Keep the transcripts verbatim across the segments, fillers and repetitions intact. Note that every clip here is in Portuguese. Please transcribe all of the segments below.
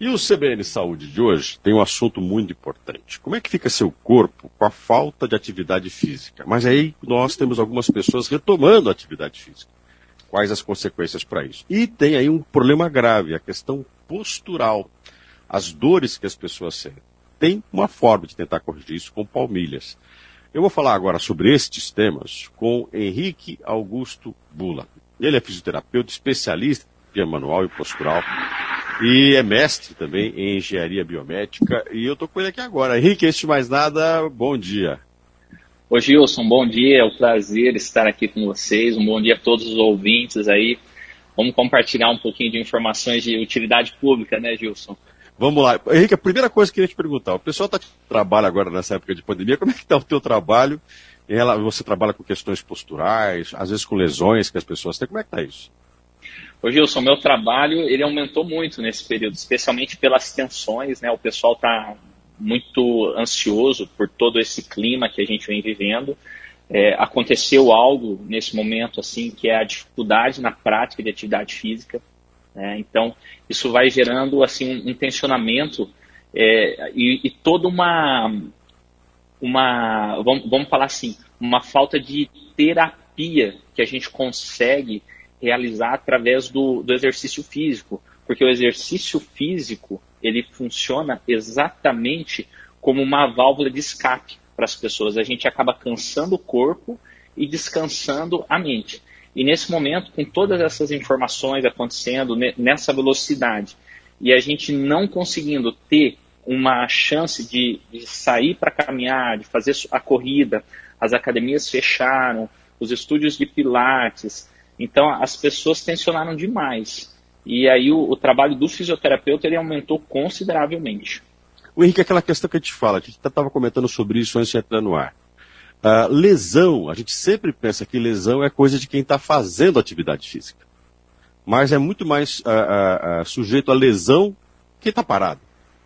E o C B N Saúde de hoje tem um assunto muito importante. Como é que fica seu corpo com a falta de atividade física? Mas aí nós temos algumas pessoas retomando a atividade física. Quais as consequências para isso? E tem aí um problema grave, a questão postural. As dores que as pessoas sentem. Tem uma forma de tentar corrigir isso com palmilhas. Eu vou falar agora sobre estes temas com Henrique Augusto Bula. Ele é fisioterapeuta, especialista em manual e postural. E é mestre também em engenharia biomédica. E eu estou com ele aqui agora. Henrique, antes de mais nada, bom dia. Ô Gilson, bom dia. É um prazer estar aqui com vocês. Um bom dia a todos os ouvintes aí. Vamos compartilhar um pouquinho de informações de utilidade pública, né, Gilson? Vamos lá. Henrique, a primeira coisa que eu queria te perguntar. O pessoal está trabalha agora nessa época de pandemia. Como é que está o teu trabalho? Você trabalha com questões posturais, às vezes com lesões que as pessoas têm. Como é que está isso? Ô Gilson, meu trabalho ele aumentou muito nesse período, especialmente pelas tensões, né? O pessoal está muito ansioso por todo esse clima que a gente vem vivendo. É, aconteceu algo nesse momento assim que é a dificuldade na prática de atividade física. Né? Então, isso vai gerando assim, um tensionamento é, e, e toda uma, uma vamos, vamos falar assim, uma falta de terapia que a gente consegue realizar através do, do exercício físico, porque o exercício físico ele funciona exatamente como uma válvula de escape para as pessoas. A gente acaba cansando o corpo e descansando a mente. E nesse momento, com todas essas informações acontecendo nessa velocidade, e a gente não conseguindo ter uma chance de, de sair para caminhar, de fazer a corrida, as academias fecharam, os estúdios de pilates. Então, as pessoas tensionaram demais. E aí, o, o trabalho do fisioterapeuta ele aumentou consideravelmente. O Henrique, aquela questão que a gente fala, a gente estava comentando sobre isso antes de entrar no ar. Uh, lesão, a gente sempre pensa que lesão é coisa de quem está fazendo atividade física. Mas é muito mais uh, uh, uh, sujeito a lesão quem está parado.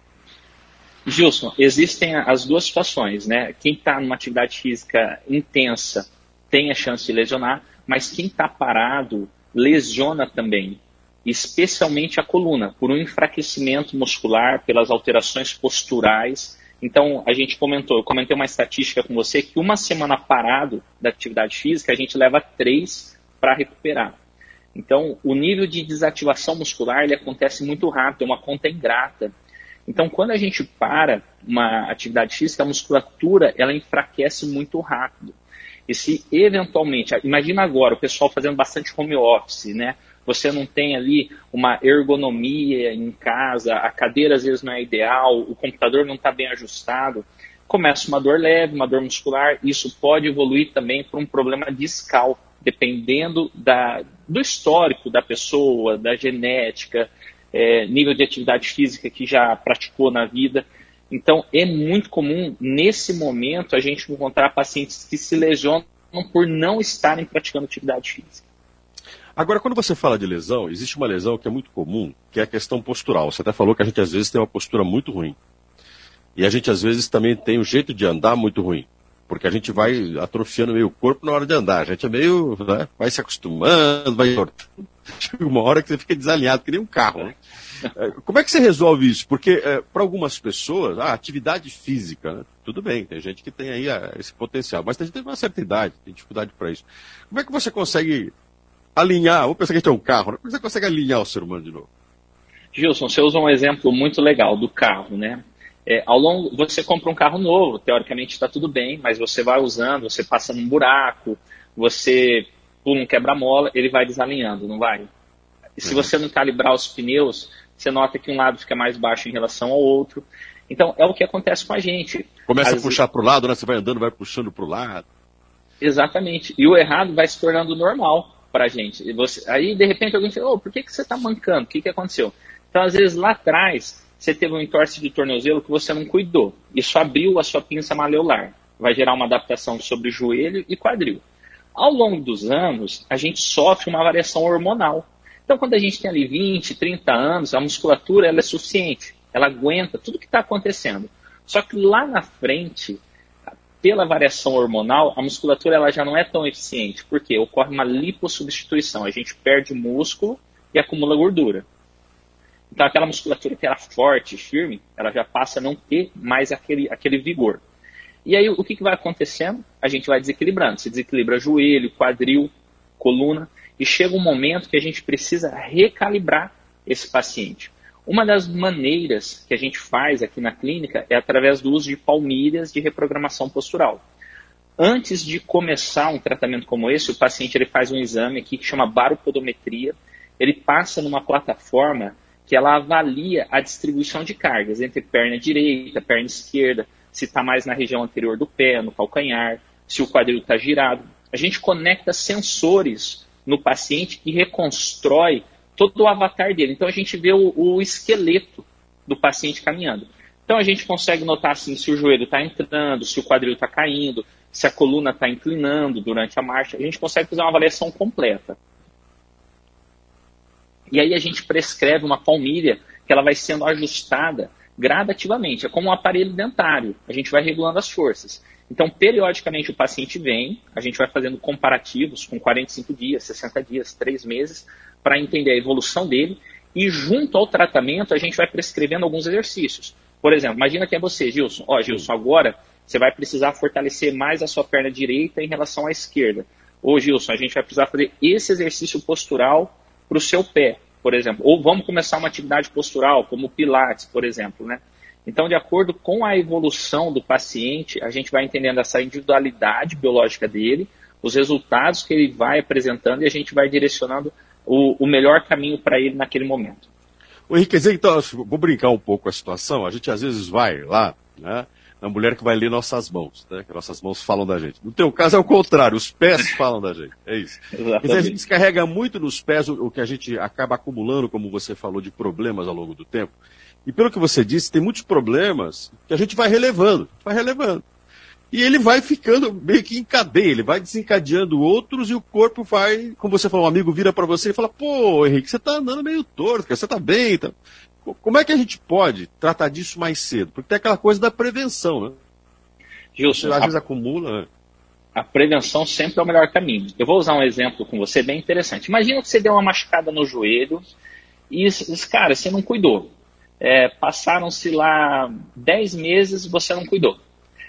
Gilson, existem as duas situações, né? Quem está numa atividade física intensa tem a chance de lesionar, mas quem está parado lesiona também, especialmente a coluna, por um enfraquecimento muscular, pelas alterações posturais. Então, a gente comentou, eu comentei uma estatística com você, que uma semana parado da atividade física, a gente leva três para recuperar. Então, o nível de desativação muscular, ele acontece muito rápido, é uma conta ingrata. Então, quando a gente para uma atividade física, a musculatura, ela enfraquece muito rápido. E se eventualmente, imagina agora o pessoal fazendo bastante home office, né? Você não tem ali uma ergonomia em casa, a cadeira às vezes não é ideal, o computador não está bem ajustado. Começa uma dor leve, uma dor muscular, isso pode evoluir também para um problema discal, dependendo da, do histórico da pessoa, da genética, é, nível de atividade física que já praticou na vida. Então, é muito comum, nesse momento, a gente encontrar pacientes que se lesionam por não estarem praticando atividade física. Agora, quando você fala de lesão, existe uma lesão que é muito comum, que é a questão postural. Você até falou que a gente, às vezes, tem uma postura muito ruim. E a gente, às vezes, também tem um jeito de andar muito ruim. Porque a gente vai atrofiando meio o corpo na hora de andar. A gente é meio, né, vai se acostumando, vai... Chega uma hora que você fica desalinhado, que nem um carro, né? Como é que você resolve isso? Porque, é, para algumas pessoas, a atividade física, né, tudo bem, tem gente que tem aí a, esse potencial, mas tem gente que tem uma certa idade, tem dificuldade para isso. Como é que você consegue alinhar, vamos pensar que a gente é um carro, né? Como você consegue alinhar o ser humano de novo? Gilson, você usa um exemplo muito legal do carro, né? É, ao longo, você compra um carro novo, teoricamente está tudo bem, mas você vai usando, você passa num buraco, você pula um quebra-mola, ele vai desalinhando, não vai? E se você não calibrar os pneus, você nota que um lado fica mais baixo em relação ao outro. Então, é o que acontece com a gente. Começa As... a puxar para o lado, né? Você vai andando, vai puxando para o lado. Exatamente. E o errado vai se tornando normal para a gente. E você... Aí, de repente, alguém fala, oh, por que, que você está mancando? O que, que aconteceu? Então, às vezes, lá atrás, você teve um entorse de tornozelo que você não cuidou. Isso abriu a sua pinça maleolar. Vai gerar uma adaptação sobre joelho e quadril. Ao longo dos anos, a gente sofre uma variação hormonal. Então, quando a gente tem ali vinte, trinta anos, a musculatura ela é suficiente. Ela aguenta tudo que está acontecendo. Só que lá na frente, pela variação hormonal, a musculatura ela já não é tão eficiente. Por quê? Ocorre uma lipossubstituição. A gente perde músculo e acumula gordura. Então aquela musculatura que era forte, firme, ela já passa a não ter mais aquele, aquele vigor. E aí o que, que vai acontecendo? A gente vai desequilibrando. Se desequilibra joelho, quadril, coluna, e chega um momento que a gente precisa recalibrar esse paciente. Uma das maneiras que a gente faz aqui na clínica é através do uso de palmilhas de reprogramação postural. Antes de começar um tratamento como esse, o paciente ele faz um exame aqui que chama baropodometria. Ele passa numa plataforma que ela avalia a distribuição de cargas entre perna direita, perna esquerda, se está mais na região anterior do pé, no calcanhar, se o quadril está girado. A gente conecta sensores no paciente e reconstrói todo o avatar dele. Então a gente vê o, o esqueleto do paciente caminhando. Então a gente consegue notar assim, se o joelho está entrando, se o quadril está caindo, se a coluna está inclinando durante a marcha. A gente consegue fazer uma avaliação completa. E aí a gente prescreve uma palmilha que ela vai sendo ajustada gradativamente. É como um aparelho dentário. A gente vai regulando as forças. Então, periodicamente o paciente vem, a gente vai fazendo comparativos com quarenta e cinco dias, sessenta dias, três meses, para entender a evolução dele. E junto ao tratamento, a gente vai prescrevendo alguns exercícios. Por exemplo, imagina que é você, Gilson. Ó, Gilson, agora você vai precisar fortalecer mais a sua perna direita em relação à esquerda. Ô, Gilson, a gente vai precisar fazer esse exercício postural para o seu pé, por exemplo. Ou vamos começar uma atividade postural, como o Pilates, por exemplo, né? Então, de acordo com a evolução do paciente, a gente vai entendendo essa individualidade biológica dele, os resultados que ele vai apresentando e a gente vai direcionando o, o melhor caminho para ele naquele momento. O Henrique, quer dizer, então, vou brincar um pouco com a situação, a gente às vezes vai lá, né, na mulher que vai ler nossas mãos, né, que nossas mãos falam da gente. No teu caso é o contrário, os pés falam da gente, é isso. Quer dizer, a gente descarrega muito nos pés o, o que a gente acaba acumulando, como você falou, de problemas ao longo do tempo. E pelo que você disse, tem muitos problemas que a gente vai relevando, vai relevando. E ele vai ficando meio que em cadeia, ele vai desencadeando outros e o corpo vai, como você falou, um amigo vira para você e fala, pô, Henrique, você tá andando meio torto, você tá bem, tá... Como é que a gente pode tratar disso mais cedo? Porque tem aquela coisa da prevenção, né? Gilson, você, às a, vezes acumula, né? A prevenção sempre é o melhor caminho. Eu vou usar um exemplo com você bem interessante. Imagina que você deu uma machucada no joelho e, cara, você não cuidou. É, passaram-se lá dez meses e você não cuidou.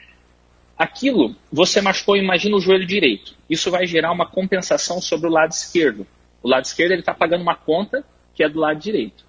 Aquilo, você machucou, imagina o joelho direito. Isso vai gerar uma compensação sobre o lado esquerdo. O lado esquerdo ele está pagando uma conta que é do lado direito.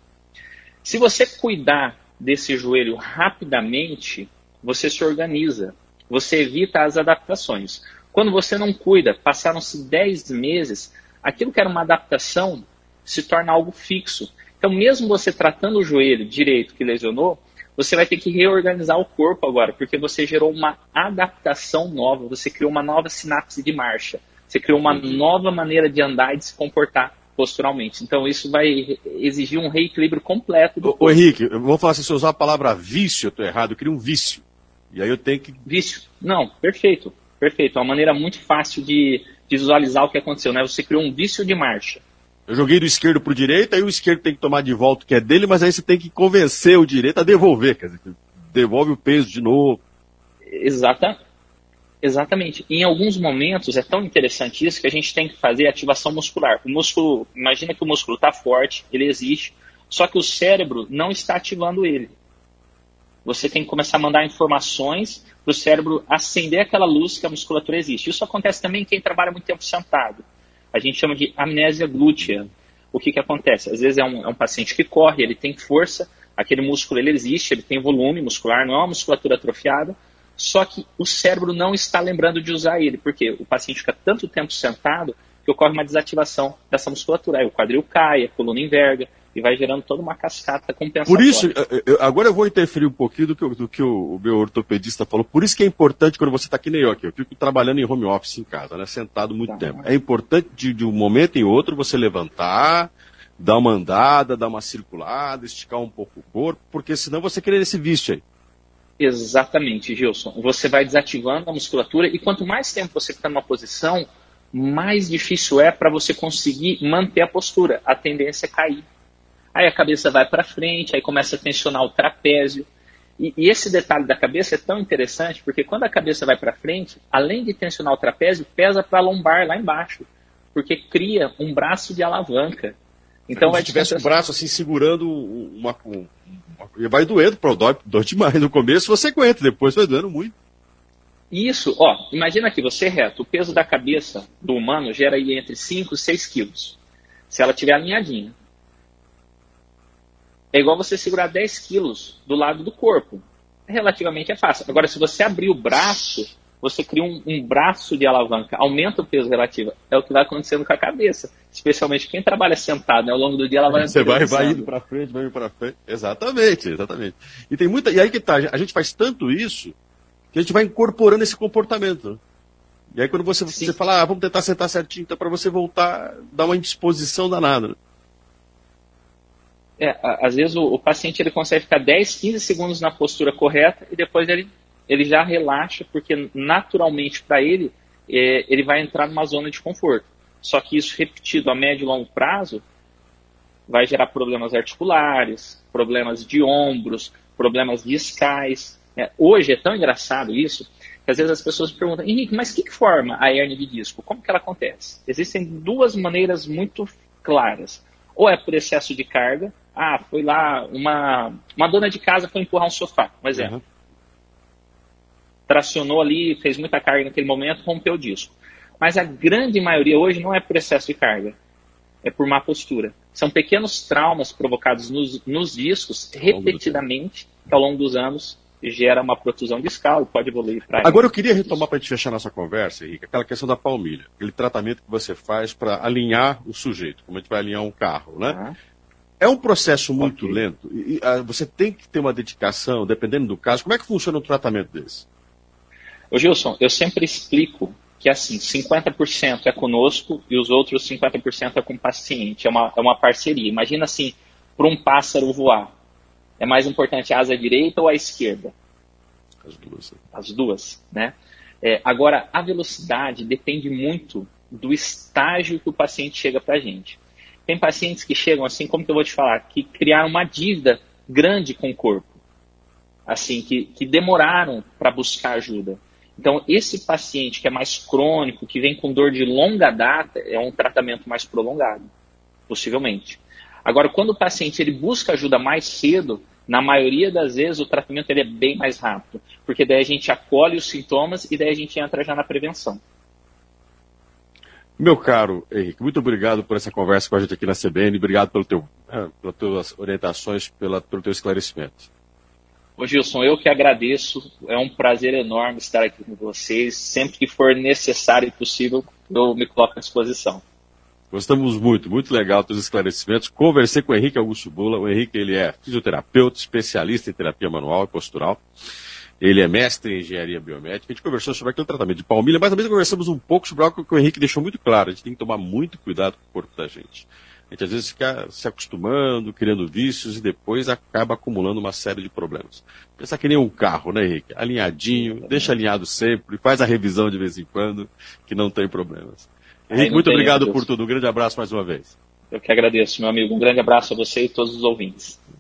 Se você cuidar desse joelho rapidamente, você se organiza. Você evita as adaptações. Quando você não cuida, passaram-se dez meses, aquilo que era uma adaptação se torna algo fixo. Então, mesmo você tratando o joelho direito que lesionou, você vai ter que reorganizar o corpo agora, porque você gerou uma adaptação nova, você criou uma nova sinapse de marcha, você criou uma nova maneira de andar e de se comportar posturalmente. Então, isso vai exigir um reequilíbrio completo do corpo. Ô, Henrique, eu vou falar, se você usar a palavra vício, eu estou errado, eu queria um vício. E aí eu tenho que... Vício? Não, perfeito, perfeito. É uma maneira muito fácil de, de visualizar o que aconteceu, né? Você criou um vício de marcha. Eu joguei do esquerdo pro direito, aí o esquerdo tem que tomar de volta o que é dele, mas aí você tem que convencer o direito a devolver, quer dizer, devolve o peso de novo. Exata, exatamente. Em alguns momentos é tão interessante isso que a gente tem que fazer ativação muscular. O músculo, imagina que o músculo está forte, ele existe, só que o cérebro não está ativando ele. Você tem que começar a mandar informações para o cérebro acender aquela luz que a musculatura existe. Isso acontece também em quem trabalha muito tempo sentado. A gente chama de amnésia glútea. O que, que acontece? Às vezes é um, é um paciente que corre, ele tem força, aquele músculo ele existe, ele tem volume muscular, não é uma musculatura atrofiada, só que o cérebro não está lembrando de usar ele, porque o paciente fica tanto tempo sentado que ocorre uma desativação dessa musculatura. Aí o quadril cai, a coluna enverga, e vai gerando toda uma cascata compensatória. Por isso, eu, agora eu vou interferir um pouquinho do que, do que o, o meu ortopedista falou. Por isso que é importante quando você está aqui nem eu aqui. Eu fico trabalhando em home office em casa, né, sentado muito tá. tempo. É importante de, de um momento em outro você levantar, dar uma andada, dar uma circulada, esticar um pouco o corpo, porque senão você cria esse vício aí. Exatamente, Gilson. Você vai desativando a musculatura e quanto mais tempo você fica numa posição, mais difícil é para você conseguir manter a postura. A tendência é cair. Aí a cabeça vai para frente, aí começa a tensionar o trapézio. E, e esse detalhe da cabeça é tão interessante, porque quando a cabeça vai para frente, além de tensionar o trapézio, pesa para a lombar lá embaixo, porque cria um braço de alavanca. Então, se tivesse o braço assim segurando uma, uma, uma vai doendo, dói, dói demais no começo, você aguenta, depois vai doendo muito. Isso, ó, imagina aqui, você reto, o peso da cabeça do humano gera aí entre cinco e seis quilos, se ela estiver alinhadinha. É igual você segurar dez quilos do lado do corpo. Relativamente é fácil. Agora, se você abrir o braço, você cria um, um braço de alavanca, aumenta o peso relativo. É o que vai acontecendo com a cabeça. Especialmente quem trabalha sentado, né? Ao longo do dia ela vai... Você vai, vai indo para frente, vai indo para frente. Exatamente, exatamente. E tem muita... E aí que tá, a gente faz tanto isso que a gente vai incorporando esse comportamento. E aí quando você, você fala, ah, vamos tentar sentar certinho, então para você voltar, dá uma indisposição danada. É, às vezes o, o paciente ele consegue ficar dez, quinze segundos na postura correta e depois ele, ele já relaxa, porque naturalmente para ele, é, ele vai entrar numa zona de conforto. Só que isso repetido a médio e longo prazo vai gerar problemas articulares, problemas de ombros, problemas discais. É, hoje é tão engraçado isso, que às vezes as pessoas perguntam, Henrique, mas o que, que forma a hérnia de disco? Como que ela acontece? Existem duas maneiras muito claras. Ou é por excesso de carga, ah, foi lá, uma, uma dona de casa foi empurrar um sofá, um exemplo. Uhum. Tracionou ali, fez muita carga naquele momento, rompeu o disco. Mas a grande maioria hoje não é por excesso de carga, é por má postura. São pequenos traumas provocados nos, nos discos, repetidamente, que ao longo dos anos gera uma protusão discal e pode evoluir para... Agora eu queria retomar para a gente fechar nossa conversa, Henrique, aquela questão da palmilha, aquele tratamento que você faz para alinhar o sujeito, como a gente vai alinhar um carro, né? Uhum. É um processo muito okay. lento e, e a, você tem que ter uma dedicação, dependendo do caso. Como é que funciona um tratamento desse? Ô Gilson, eu sempre explico que assim, cinquenta por cento é conosco e os outros cinquenta por cento é com o paciente. É uma, é uma parceria. Imagina assim, para um pássaro voar. É mais importante a asa direita ou a esquerda? As duas. As duas, né? É, agora, a velocidade depende muito do estágio que o paciente chega para a gente. Tem pacientes que chegam assim, como que eu vou te falar, que criaram uma dívida grande com o corpo. Assim, que, que demoraram para buscar ajuda. Então, esse paciente que é mais crônico, que vem com dor de longa data, é um tratamento mais prolongado, possivelmente. Agora, quando o paciente ele busca ajuda mais cedo, na maioria das vezes o tratamento ele é bem mais rápido, porque daí a gente acolhe os sintomas e daí a gente entra já na prevenção. Meu caro Henrique, muito obrigado por essa conversa com a gente aqui na C B N, obrigado pelo teu, pelas tuas orientações, pela, pelo teu esclarecimento. Ô Gilson, eu que agradeço, é um prazer enorme estar aqui com vocês, sempre que for necessário e possível, eu me coloco à disposição. Gostamos muito, muito legal dos esclarecimentos. Conversei com o Henrique Augusto Bula. O Henrique ele é fisioterapeuta, especialista em terapia manual e postural. Ele é mestre em engenharia biomédica. A gente conversou sobre aquele tratamento de palmilha, mas também conversamos um pouco sobre algo que o Henrique deixou muito claro. A gente tem que tomar muito cuidado com o corpo da gente. A gente às vezes fica se acostumando, criando vícios e depois acaba acumulando uma série de problemas. Pensar que nem um carro, né, Henrique? Alinhadinho, deixa alinhado sempre, faz a revisão de vez em quando, que não tem problemas. Henrique, muito obrigado por tudo. Um grande abraço mais uma vez. Eu que agradeço, meu amigo. Um grande abraço a você e todos os ouvintes.